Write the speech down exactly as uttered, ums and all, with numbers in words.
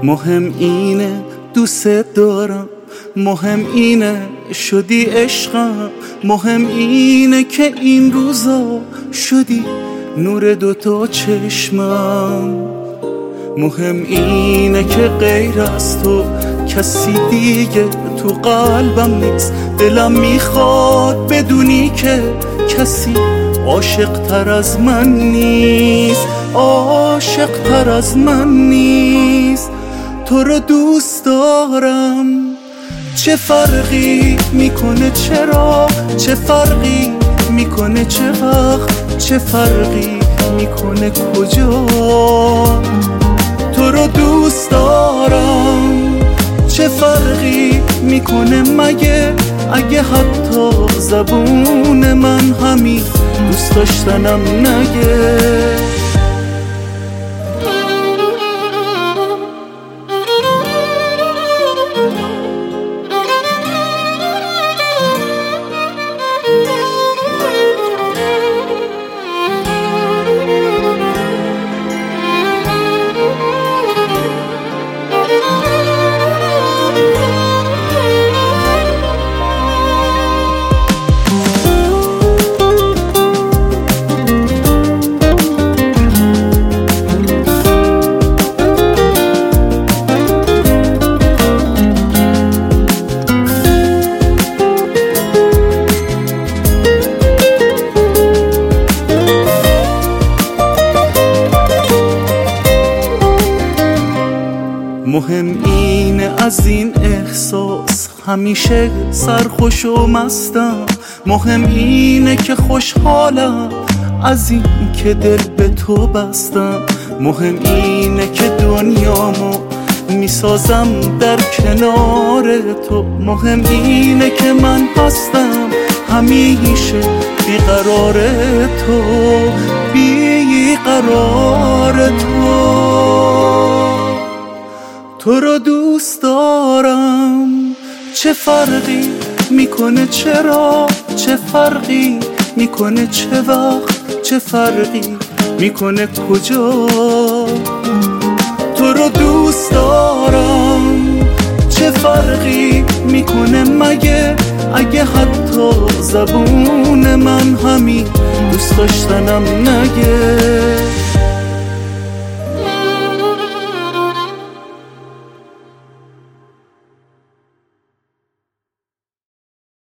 مهم اینه دوست دارم، مهم اینه شدی عشقم، مهم اینه که این روزا شدی نور دوتا چشمم. مهم اینه که غیر از تو کسی دیگه تو قلبم نیست. دلم میخواد بدونی که کسی عاشق تر از من نیست، عاشق تر از من نیست. تو رو دوست دارم، چه فرقی میکنه چرا، چه فرقی میکنه چه وقت، چه فرقی میکنه کجا. تو رو دوست دارم، چه فرقی میکنه مگه اگه حتی زبون من همین دوست داشتنم نگه. مهم اینه از این احساس همیشه سرخوش و مستم. مهم اینه که خوشحالم از این که دل به تو بستم. مهم اینه که دنیامو میسازم در کنار تو. مهم اینه که من هستم همیشه بیقرار تو، بیقرار تو. تو رو دوست دارم، چه فرقی میکنه چرا، چه فرقی میکنه چه وقت، چه فرقی میکنه کجا. تو رو دوست دارم، چه فرقی میکنه مگه اگه حتی زبون من همین دوست داشتنم نگه.